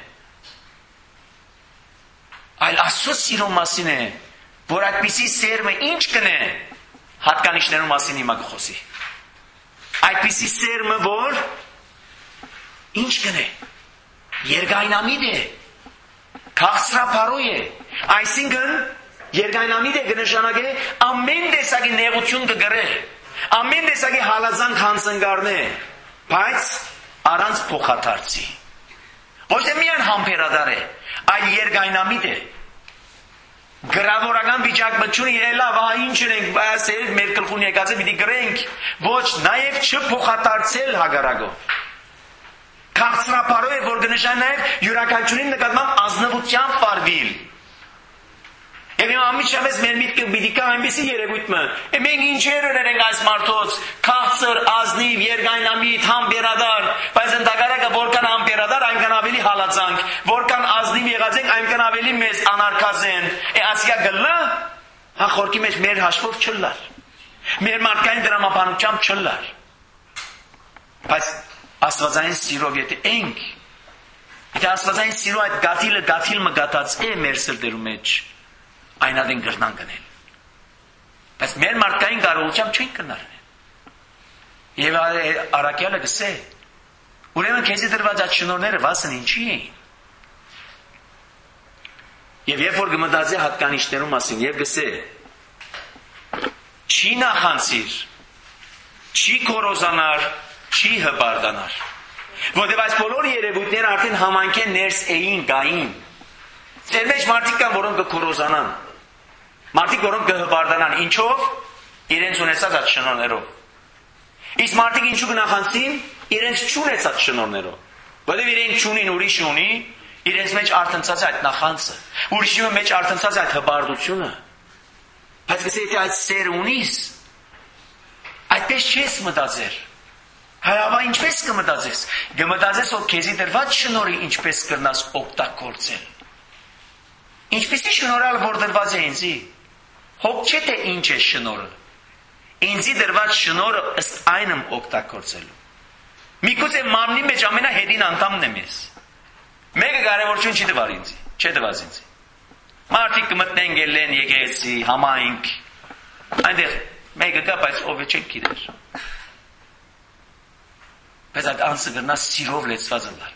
Այլ Աստծո սիրո մասին է։ Որ այդպիսի սերմը ինչ կնե, հատկանիշներու մասին հիմա կխոսի։ Այդպիսի սերմը որ ինչ կնե, երկայնամիտ է, քաղցրափարույ է, այսինքն երկայնամիտ է կնշանակե ամեն տեսակի նեղություն կգրե, ամեն տեսակի հալածանք հանցնկարն է, բայց առանց փոխադարձի։ Ոչ թե միայն համբերադար է, այլ երկայնամիտ է։ Գրավորական վիճակը չունի, լավ, ահա ինչ ենք, բայց մեր գլխուն եկածը պիտի գրենք, ոչ, նաև չփոխադարձել հագարակով։ Քաղցրափարույ է, որ կնշանակի նաև յուրաքանչյուրին նկատմամբ ազնվությամբ պարվել։ Եվ հիմա ամիջապես մեր միտքը պիտի կա այնպիսի երևույթը, մենք ինչեր ենք այս մարդոց, քաղցր, ազնիվ, երկայնամիտ, համբերադար, բայց ընդհակառակը որքան համբերադար, այնքան ավելի հալածանք, որքան ազնիվ եղած ենք, այնքան ավելի մեզ անարգած են։ Է ասիա գլա, հա խորքի մեջ մեր հաշվով չլար, մեր մարդկային դրամապանությամբ չլար։ Բայց աստվածային սիրով եթե ենք, եթե աստվածային սիրո այդ գաթիլը գաթիլ մը գատած է մեր սրտերու մեջ, այն ադեն գրնան գնել։ Բայց մեր մարդկային կարողությամբ չենք կնարնել։ Եվ առաքյալը գսե, ուրեմն քեզի դրված այդ շնորհները վասն ինչի էին։ Եվ երբ որ գմտածի հատկանիշներու մասին եւ գսե, չի նախանցիր, չի կորոզանար, չի հպարտանար։ Որտեւ այս բոլոր երևույթները արդեն համանքեն ներս էին, գային։ Ձեր մեջ մարդիկ կան, որոնք կկորոզանան։ Մարդիկ, որոնք կհպարտանան, ինչով, իրենց ունեցած այդ շնորհներով։ Իսկ մարդիկ ինչու գնահանցին իրենց չունեցած շնորներով։ Որտեղ իրենք չունին, ուրիշը ունի, իրենց մեջ արտնցած այդ նախանցը, ուրիշի մեջ արտնցած այդ հբարդությունը։ Բայց եթե այդ սերը ունիս, այդպես չես մտածել։ Հայավա ինչպես կմտածես։ Կմտածես, որ քեզի դրված շնորհի ինչպես կրնաս օգտագործել։ Ինչպեսի շնորհալ որ դրված է ինձի։ Հոգ չէ թե ինչ է շնորհը։ Ինձի դրված շնորհը ըստ այն եմ օգտագործելու։ Միգուցե մարմնի մեջ ամենահետին անդամն եմ ես։ Մեկը կարևորություն չի տվել ինձ, չէ տված ինձ։ Մարդիկ կմտնեն գելեն եկեղեցի, համայնք։ Այնտեղ մեկը կա, բայց ով է չեք գիտեր։ Բայց այդ անձը գրնա սիրով լեցված ըլլալ։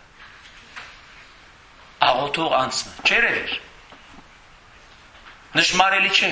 Աղոթող անձը, չեր էր։ Նշմարելի չէ։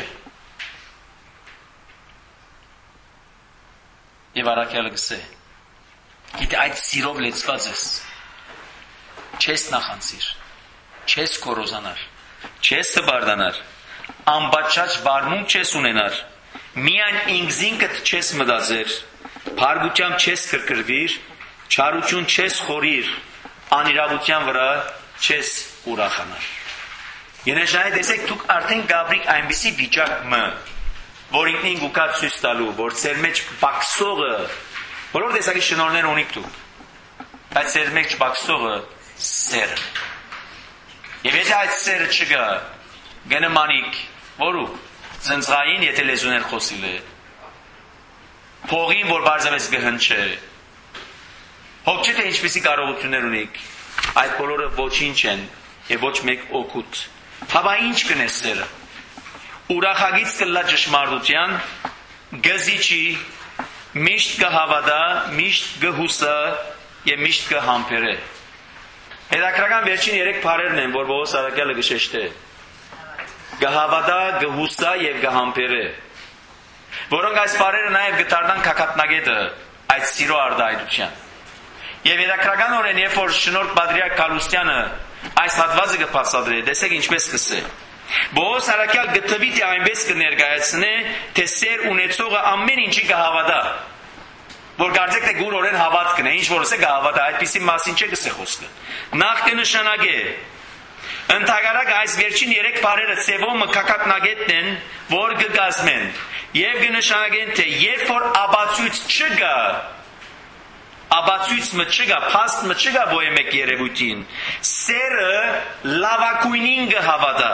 Եվ առաքյալը գսե, գիտե այդ սիրով լեցված ես, չես նախանցիր, չես կորոզանար, չես տբարդանար, ամբաչաչ բարմունք չես ունենար, միայն ինքզինքդ չես մտածեր, փարգությամբ չես կրկրվիր, չարություն չես խորիր, անիրավության վրա չես ուրախանար։ Ենեշահե տեսեք, դուք արդեն գաբրիկ այնպիսի վիճակ մը, որ ինքնին գուկա ցույց տալու, որ ծեր մեջ բաքսողը, բոլոր տեսակի շնորհներ ունիք դուք, բայց ծեր մեջ բաքսողը սերը։ Եվ եթե այդ սերը չկա, գնմանիք, որու, ծնծային, եթե լեզուներ խոսիլ է, փողին, որ բարձավես գհնչ է, հոգ չէ թե ինչպիսի կարողություններ ունիք, այդ բոլորը ոչինչ են և ոչ մեկ օգուտ։ Հավա ինչ կնես սերը։ Ուրախագից կլա ճշմարտության, գզիչի, միշտ կհավատա, միշտ կհուսա և միշտ կհամբերե։ Հետաքրական վերջին երեք բառերն են, որ Պողոս առաքյալը գշեշտե։ Կհավատա, կհուսա և կհամբերե։ Որոնք այս բառերը նաև կդառնան գագաթնագետը այդ սիրո արտահայտության։ Եվ հետաքրքրականորեն, երբ որ շնորհք Պատրիարք Գալուստյանը այս հատվածը կբացատրի, տեսեք ինչպես կսե։ Պողոս առաքյալ գտվի թե այնպես կներկայացնե, թե սեր ունեցողը ամեն ինչի կհավատա։ Որ կարծեք թե գուրորեն հավատքն է, ինչ որս է կհավատա, այդպիսի մասին չէ կսե խոսքը։ Նախ կնշանակե, ընդհանրակ այս վերջին երեք բառերը ծևոմը գագաթնագետն են, որ կկազմեն, եւ կնշանակեն թե երբ որ ապացույց չկա, ապացույց մը չկա, փաստ մը չկա ոյ մեկ երևույթին, սերը լավակույնին կհավատա։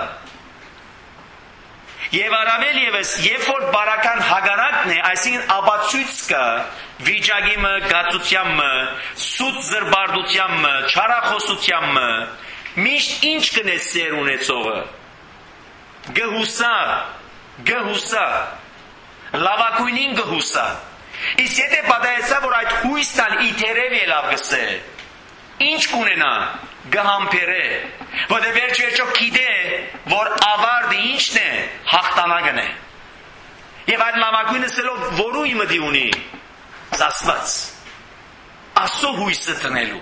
Եվ առավել ևս, երբ որ բարական հագարակն է, այսինքն ապացույց կա, վիճակի մը, գացության մը, սուտ զրբարդության մը, չարախոսության մը, միշտ ինչ կնե սեր ունեցողը։ Գհուսա, գհուսա, լավակույնին գհուսա։ Իսկ եթե պատահեցա, որ այդ հույսն իթերև ելավ գսե, ինչ կունենա, գհամբերե, որտեղ վերջ վերջո գիտե, որ ավարտը ինչն է, հաղթանակն է։ Եվ այդ լավակույնը սելով որու իմդի ունի, Աստված, Աստծո հույսը տնելու։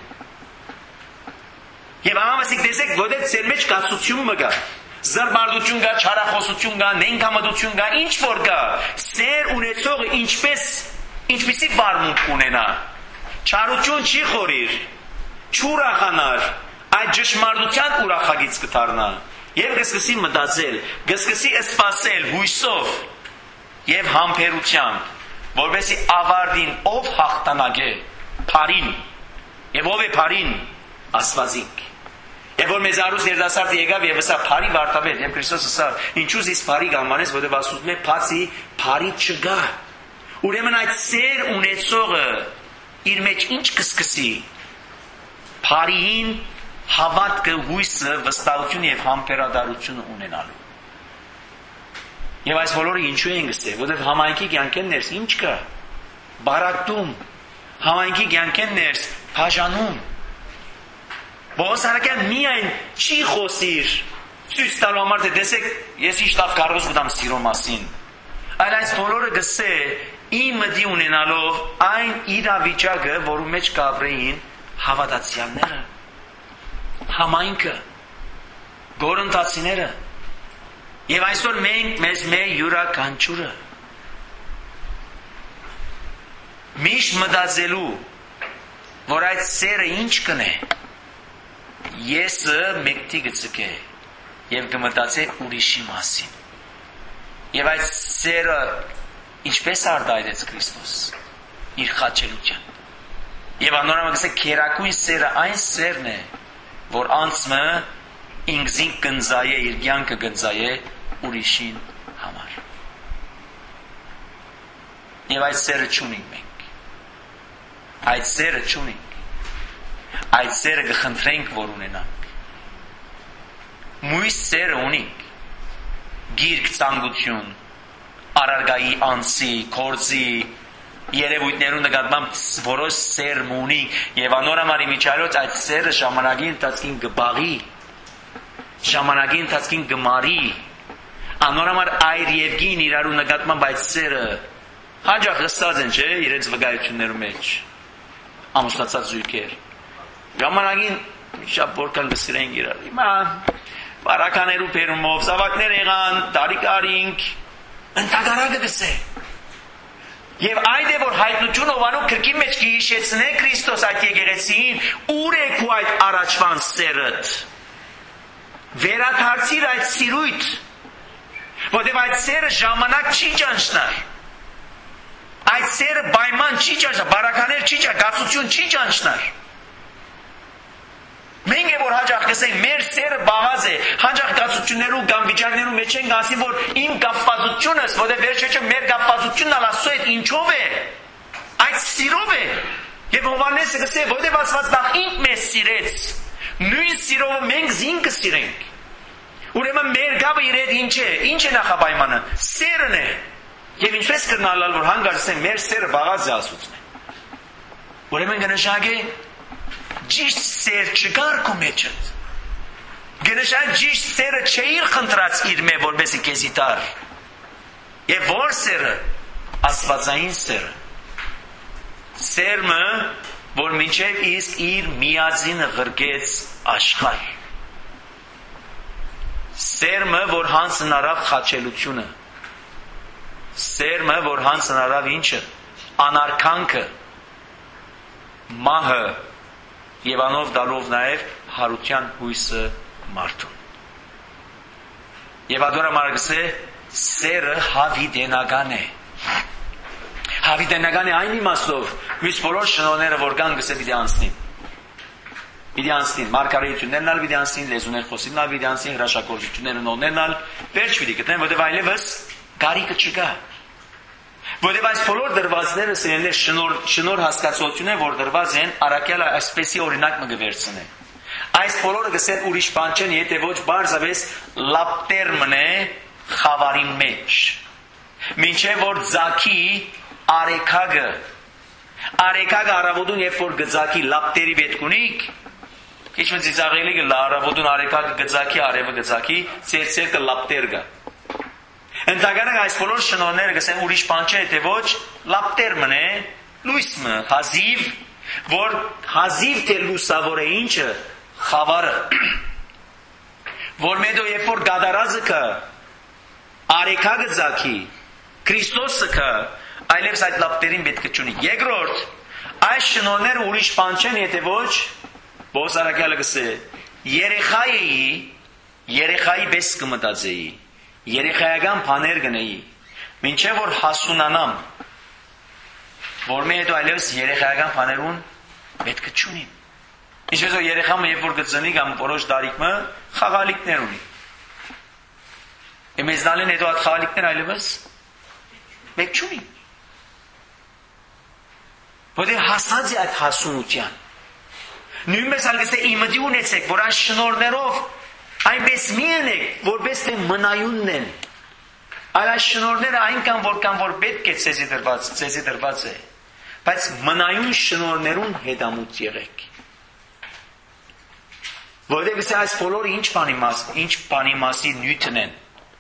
Եվ ամասիկ տեսեք, որտեղ ծեր մեջ կացություն մը կա, զրբարդություն կա, չարախոսություն կա, նենգամտություն կա, ինչ որ կա, սեր ունեցողը ինչպես ինչպիսի բարմունք ունենա, չարություն չի խորիր, չուրախանար, այդ ճշմարտության ուրախագից կդառնա, եւ կսկսի մտածել, կսկսի սպասել հույսով եւ համբերությամբ, որովհետեւ ավարտին ով հաղթանակե, փարին, եւ ով է փարին, Աստվածինք։ Եվ որ մեզ արուս երդասարտը եկավ եւ ասա փարի վարտաբեդ, եւ Քրիստոս ասա, ինչու զիս փարի գամանես, որովհետեւ ասում է փացի փարի չգա։ Ուրեմն այդ սեր ունեցողը իր մեջ ինչ կսկսի, փարին հավատքը, հույսը, վստահություն եւ համբերատարություն ունենալու։ Եվ այս բոլորը ինչու են գսե, որովհետեւ համայնքի կյանքեն ներս ինչ կա, բարակտում, համայնքի կյանքեն ներս բաժանում։ Պողոս առաքյալը միայն չի խոսիր, ցույց տալու համար թե տեսեք, ես ինչ լավ կարող եմ սիրո մասին, այլ այս բոլորը գսե իմդի ունենալով այն իրավիճակը, որու մեջ կապրեին հավատացյալները, համայնքը, գոռընթացիները, եւ այսօր մենք մեզ մեր յուրաքանչյուրը Միշտ մտածելու, որ այդ սերը ինչ կնե, եսը մեկտի գծկե և կմտածե ուրիշի մասին։ Եվ այդ սերը ինչպես արտահայտեց Քրիստոս իր խաչելության։ Եվ անորոն գսե քերակույն սերը այն սերն է, որ անցմը ինքզին կնձայե, իր կյանքը կնձայե ուրիշին համար։ Եվ այդ սերը չունենք մենք։ Այդ սերը չունենք։ Այդ սերը կխնդրենք, որ ունենանք։ Մույս սերը ունենք։ Գիրք ծանգություն, արարգայի անցի, կորձի, երևույթներու նկատմամբ որոշ սերմ ունի եւ անորամարի միջայլոց այդ սերը ժամանակի ընթացքին կբաղի, ժամանակի ընթացքին կմարի, անորամար այր եւ գին իրարու նկատմամբ այդ սերը հաջող հստած են, չէ, իրենց վկայություններու մեջ ամուսնացած զույգեր ժամանակին շատ որքան կսիրենք իրար հիմա բարականերու բերումով զավակներ եղան, տարիքարինք ընտագարակը գսե եւ այդ է որ հայտնություն ովանու քրկի մեջ կհիշեցնե Քրիստոս այդ եկեղեցին ուր է քու այդ առաջվան սերդ վերադարձիր այդ սիրույթ որտեւ այդ սերը ժամանակ չի ճանչնար այդ սերը պայման չի ճանչնար բարականեր չի ճանչնար գացություն չի ճանչնար մենք է որ հաջող կսենք մեր սերը բաղազ է հաջող գացություններու կամ վիճակներու մեջ ենք ասի որ իմ կապվածությունս որտեղ վերջեջը մեր կապվածությունն ալասու է ինչով է այդ սիրով է եւ Հովհաննեսը գսե որտեղ ասված նախ ինք մեզ սիրեց նույն սիրով մենք զին կսիրենք ուրեմն մեր գաբը իր հետ ինչ է ինչ է նախապայմանը սերն է եւ ինչպես կրնալալ որ հանգարցեն մեր սերը բաղազ է ասուցն ուրեմն կնշանակե Ճիշտ սեր չկար քո մեջդ գնշան ճիշտ սերը չէիր խնդրած իր մե որբեսի քեզի տար եւ որ սերը աստվածային սերը սերմը որ մինչեւ իսկ իր միածինը ղրկեց աշխարհ սերմը որ հանցնարավ խաչելությունը սերմը որ հանցնարավ ինչը անարքանքը մահը եւ անով դալով նաեւ հարության հույսը մարդուն եւ ադորամարգսե սերը հավիդենական է հավիդենական է այն իմաստով մյուս բոլոր շնորհները որ կան գսե պիտի անցնին պիտի անցնին մարգարեություններն ալ պիտի անցնին լեզուներ խոսիլն ալ պիտի անցնին հրաշագործությունները նորներն ալ վերջ պիտի գտնեն որտեւ այլևս գարիկը չկա որտեւ այս բոլոր դրվածները սիրելիներ շնոր շնոր հասկացությունն է որ դրված են արաքյալը այսպեսի օրինակ մը գվերցնե այս բոլորը գսեն ուրիշ բան չեն եթե ոչ բարձավես լապտերմն է խավարի մեջ մինչև որ ձակի արեքագը արեքագը արավոդուն երբ որ գծակի լապտերի պետքունիկ քիչ մը ծիծաղելի գլա արավոդուն արեքագը գծակի արևը գծակի ծերծերքը լապտերգա Ընդհանրապես այս բոլոր շնորհները գսեն ուրիշ բան չէ, թե ոչ լապտերմն է, լույսը, հազիվ, որ հազիվ թե լուսավոր է ինչը, խավարը։ Որ մեդո երբ որ գադարազը կա, արեքագը ձակի, Քրիստոսը կա, այլևս այդ լապտերին պետք է չունի։ Երկրորդ, այս շնորհները ուրիշ բան չեն, եթե ոչ Բոսարակյալը գսե, երեխայի, երեխայի պես կմտածեի։ Երեխայական բաներ գնեի մինչև որ հասունանամ որ մեր հետո այլևս երեխայական բաներուն պետք է չունիմ ինչպես որ երեխամը երբ որ գծնի կամ որոշ դարիքմը խաղալիքներ ունի Εμեզնալին հետո այդ խաղալիքներ այլևս պետք չունի որտեղ հասած է այդ հասունության նույնպես ալգես է իմդի ունեցեք որ այս շնորներով այնպես մի եք, որպես թե մնայունն են։ Այլ այս շնորհները այնքան որքան որ պետք է ցեզի դրված, ցեզի դրված է։ Բայց մնայուն շնորհներուն հետամուտ եղեք։ Որտեղ այս բոլորը ինչ բանի մաս, ինչ բանի մասի նյութն են։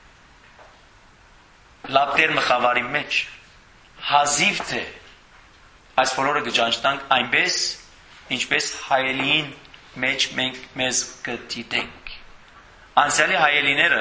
Լապտեր մխավարի մեջ հազիվ թե այս բոլորը գճանչտանք այնպես, ինչպես հայելին մեջ մենք մեզ կդիտենք։ Անցյալի հայելիները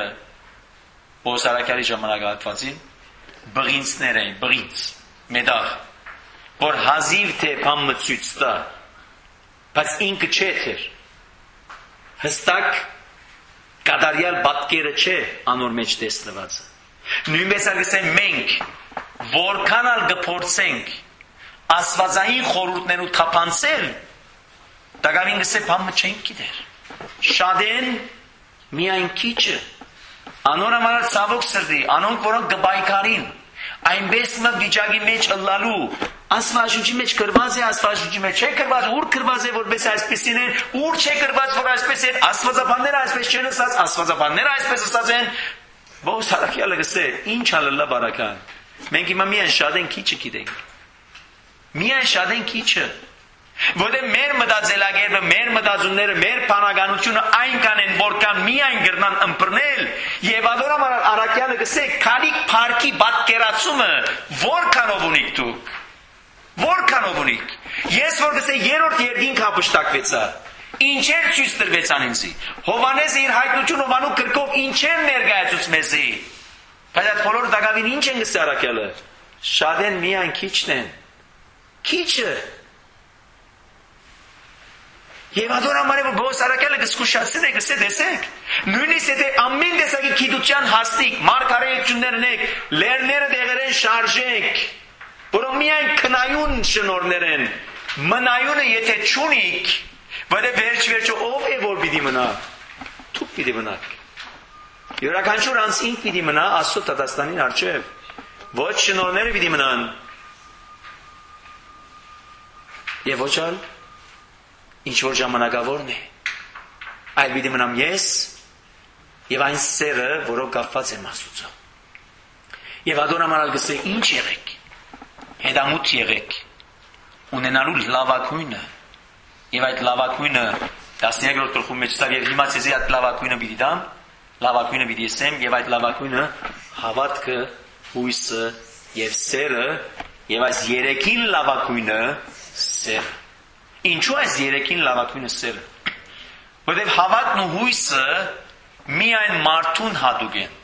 Բոսարակյալի ժամանակահատվածին բղինցներ էին, բղինց, մեդաղ որ հազիվ թե բան մցույց տա, բայց ինքը չէ թեր, հստակ կատարյալ պատկերը չէ անոր մեջ տեսնվածը։ Նույնպես արգսեն մենք, որքան ալ գփորձենք աստվածային խորհուրդներու թափանցել, դակավին գսե բամը չենք գիտեր։ Շատեն միայն քիչը, անոր համար ցավոք սրտի, անոնք որոնք գբայքարին, այնպես մը վիճակի մեջ ըլլալու, աստվածաշունչի մեջ գրված է, աստվածաշունչի մեջ չէ գրված, ուր գրված է որպես այսպեսին են, ուր չէ գրված որ այսպես են, աստվածաբանները այսպես չեն ասած, աստվածաբանները այսպես ասած են, ո՞ս հարակյալը գսե, ինչ ալլա բարական։ Մենք հիմա միայն շատեն քիչը գիտենք։ Միայն շատեն քիչը։ Որտեղ մեր մտածելակերպը, մեր մտածումները, մեր բանականությունը այնքան են, որքան միայն գրնան ըմբռնել, եւ adorable արաքյալը գսե, քալիք փարքի պատկերացումը որքանով ունիք դուք։ Որքանով ունիք։ Ես որ գսե երրորդ երկինք հապշտակվեցա։ Ինչեր ցույց տրվեցան ինձի։ Հովանեսը իր հայտնությունով անու գրքով ինչեր ներկայացուց մեզի։ Բայց այդ բոլոր դակավին ինչ են գսե արաքյալը։ Շատեն միայն քիչն են։ Քիչը։ Եվ adorable որ բոս արաքյալը գսկուշացին է գսե տեսեք։ Նույնիսկ եթե ամեն տեսակի գիտության հաստիկ, մարգարեություններն եք, լերները դեղերեն շարժեք, որոնք միայն քնայուն շնորհներ են, մնայունը եթե չունիք, որը վերջ վերջո ով է որ պիտի մնա, դուք պիտի մնաք։ Յուրաքանչյուր անձ ինք պիտի մնա Աստծո դատաստանին առջև, ոչ շնորհները պիտի մնան։ Եվ ոչ ալ ինչ որ ժամանակավորն է, այլ պիտի մնամ ես եւ այն սերը, որով կապված եմ Աստծո։ Եվ adorable գսե ինչ եղեք, հետամուտ եղեք, ունենալու լավակույնը, եւ այդ լավակույնը տասներորդ գլխում մեջ ստավ եւ հիմա ցեզի այդ լավակույնը պիտի դամ, լավակույնը պիտի ասեմ եւ այդ լավակույնը հավատքը, հույսը եւ սերը եւ այս երեքին լավակույնը սեր։ Ինչու այս երեքին լավակույնը սերը։ Որտեղ հավատն ու հույսը միայն մարդուն հատուկ են։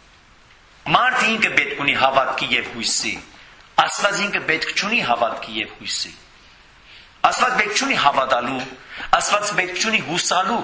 Մարդը ինքը պետք ունի հավատքի եւ հույսի։ Աստված ինքը պետք չունի հավատքի եւ հույսի։ Աստված պետք չունի հավատալու, Աստված պետք չունի հուսալու։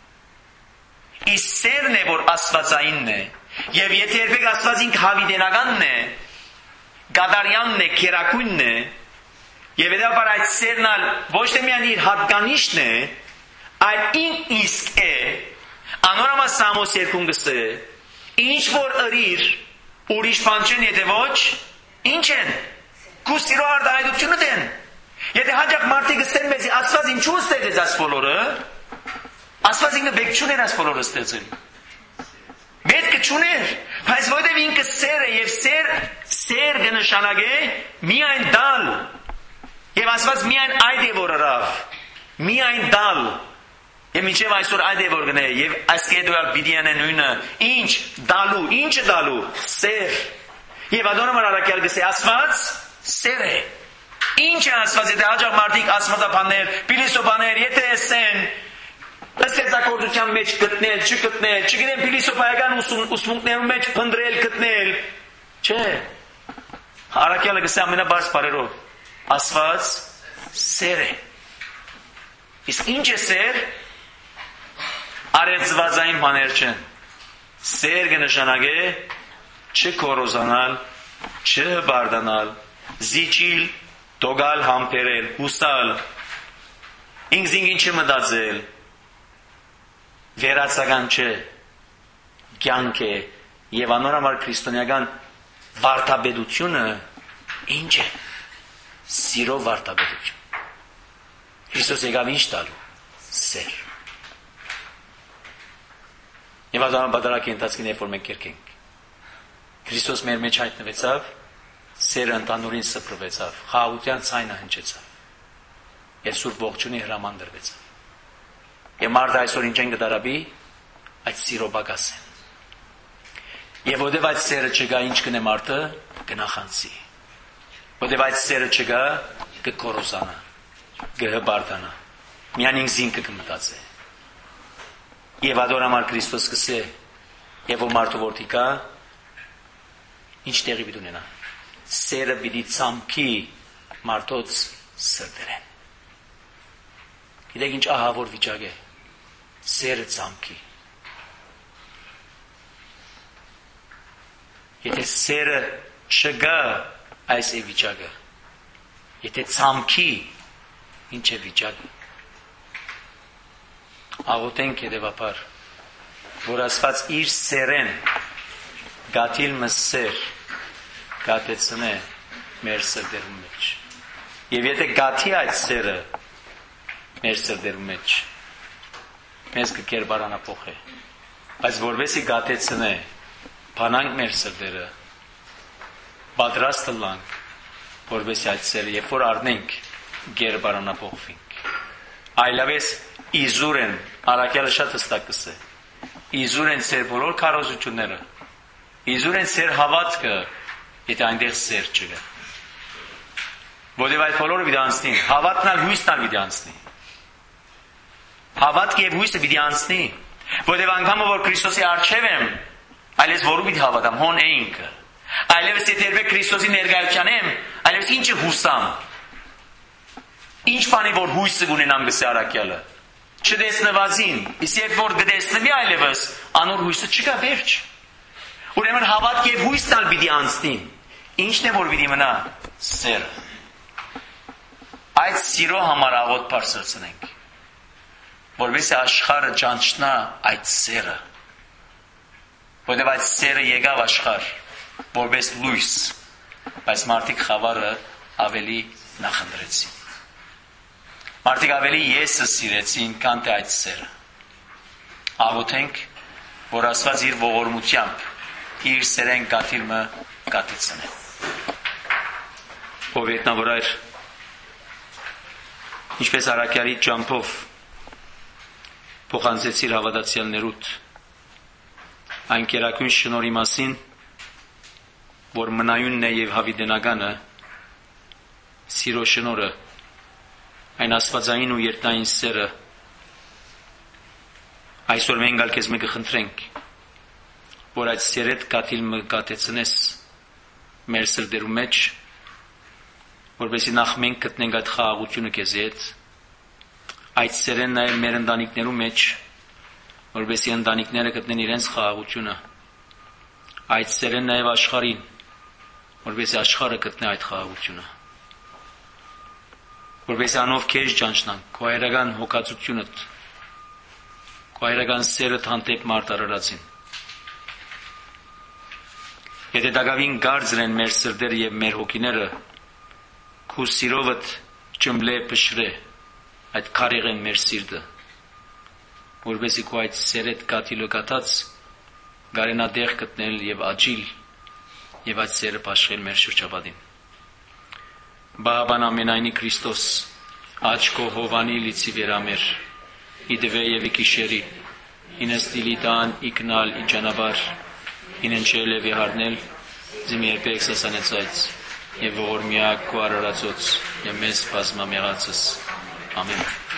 Իսկ սերն է որ աստվածայինն է։ Եվ եթե երբեք Աստված ինքը հավիտենականն է, գադարյանն է, քերակույնն է, եւ հետաբար այդ սերն ալ ոչ թե միայն իր հատկանիշն է, այլ ինք իսկ է, անորամա Սամոս երկուն գսե, ինչ որ ըրիր, ուրիշ բան չեն, եթե ոչ, ինչ են, քու սիրո արտահայտությունը դեն։ Եթե հաջակ մարդիկ գսեն մեզի, Աստված ինչու ստեղծեց այս բոլորը, Աստված ինքը պետք չուներ այս բոլորը ստեղծել։ Պետք չուներ, բայց որտեղ ինքը սեր է եւ սեր, սեր կնշանակե միայն դալ։ Եվ Աստված միայն այդ է որ արավ, միայն դալ։ Եվ մինչև այսօր այդ է որ գնե, եւ այս կետոյալ բիդիան է նույնը, ինչ դալու, ինչը դալու, սեր։ Եվ adorable արաքյալ գսե Աստված սեր է։ Ինչ է Աստված, եթե հաջող մարդիկ աստվածաբաններ, փիլիսոփաներ, եթե ասեն, ստեղծագործության մեջ գտնել, չգտնել, չգիտեմ փիլիսոփայական ուսմունքներում մեջ փնտրել, գտնել, չէ։ Արաքյալը գսե ամենաբարձ բառերով, Աստված սեր է։ Իսկ ինչ է սեր, արեցվածային բաներ չեն։ Սեր կնշանակե չկորոզանալ, չհբարդանալ, զիջիլ, տոգալ, համբերել, հուսալ, ինքզինք ինչը մտածել, վերացական չէ, կյանք է, եւ անորամար քրիստոնեական վարդապետությունը ինչ է, սիրո վարդապետություն։ Քրիստոս եկավ ինչ տալու, սեր։ Եվ adorable բادرակի ընթացքին երբ որ մենք կերկենք, Քրիստոս մեր մեջ հայտնվեցավ, սերը ընդանուրին սփռվեցավ, խաղաղության ցայնը հնչեցավ, եւ սուրբ ողջունի հրամանդրվեցավ։ Եվ մարդը այսօր ինչ են գդարաբի, այդ սիրո բագաս է։ Եվ որտեւ այդ սերը չկա, ինչ կնե մարդը, կնախանցի։ Որտեւ այդ սերը չկա, կկորոզանա, կհբարդանա, միայն ինքզինքը կմտածե։ Եվ adorable Քրիստոս կսե, եւ որ մարդու որդի կա, ինչ տեղի պիտի ունենա։ Սերը պիտի ցամքի մարդոց սրտերեն։ Գիտեք ինչ ահավոր վիճակ է, սերը ցամքի։ Եթե սերը չգա, այս է վիճակը։ Եթե ցամքի, ինչ է վիճակը։ Աղոթենք հետևաբար, որ Աստված իր սերեն գաթիլ մսեր գաթեցնե մեր սրտերում մեջ։ Եվ եթե գաթի այդ սերը մեր սրտերում մեջ, մեզ կկերպարանափոխե։ Բայց որովհետեւ գաթեցնե, բանանք մեր սրտերը, պատրաստ լանք, որովհետեւ այդ սերը երբ որ առնենք, կերպարանափոխվենք։ Այլապես իզուր են, առաքյալը շատ հստակ է, իզուր են ծեր բոլոր քարոզությունները, իզուր են ծեր հավատքը, եթե այնտեղ սեր չկա։ Որովհետև այդ բոլորը պիտի անցնի, հավատն ալ հույսն ալ պիտի անցնի։ Հավատքը եւ հույսը պիտի անցնի, որովհետև անգամ որ Քրիստոսի առջև եմ, այլևս որու պիտի հավատամ, հոն է ինքը։ Այլևս եթե երբեք Քրիստոսի ներկայության եմ, այլևս ինչը հուսամ։ Ինչ բանի որ հույսը ունենամ գսե առաքյալը։ Չտեսնվածին, իսկ երբ որ կտեսնվի այլևս, անոր հույսը չկա վերջ։ Ուրեմն հավատք եւ հույսն ալ պիտի անցնին։ Ինչն է որ պիտի մնա սերը։ Այդ սիրո համար աղոթ բարձրացնենք, որովհետեւ աշխարհը ճանչնա այդ սերը։ Որովհետեւ այդ սերը եկավ աշխարհ, որպես լույս, բայց մարդիկ խավարը ավելի նախընտրեցին։ Մարդիկ ավելի եսը սիրեցին, քան թե այդ սերը։ Աղոթենք, որ Աստված իր ողորմությամբ իր սերեն գաթիլը գաթեցնե։ Ով ետնավորայր, ինչպես առաքյալի ճամփով փոխանցեցիր հավատացյալներուդ այն կերակույն շնորհի մասին, որ մնայունն է եւ հավիտենականը, սիրո շնորհը, այն աստվածային ու երթային սերը, այսօր մենք ալ քեզ մեկը խնդրենք, որ այդ սերեդ գաթիլը գաթեցնես մեր սրտերու մեջ, որպեսզի նախ մենք գտնենք այդ խաղաղությունը քեզ հետ, այդ սերեն նաև մեր ընտանիքներու մեջ, որպեսզի ընտանիքները գտնեն իրենց խաղաղությունը, այդ սերեն նաև աշխարհին, որպեսզի աշխարհը գտնե այդ խաղաղությունը, որպեսզի անով քեզ ճանչնանք, քո հայրական հոգացությունդ, քո հայրական սերդ հանդեպ մարդ արարածին։ Եթե դակավին գարձր են մեր սրտերը եւ մեր հոգիները, քու սիրովդ ճմբլե փշրե, այդ քարեղ են մեր սիրտը, որովհետեւ քո այդ սերեդ գաթիլը գաթած գարենադեղ գտնել եւ աճիլ եւ այդ սերը բաշխել մեր շրջապատին։ Բաբան ամենայնի Քրիստոս, աչքո հովանի լիցի վերամեր, իդվե եւ իքիշերի, ինստիլիտան իքնալ իջանաբար, ինենչել եւ հառնել, զիմի երբեք սասանեցած եւ ողորմյա քո արարածոց եւ մեզ բազմամեղացս։ Ամեն։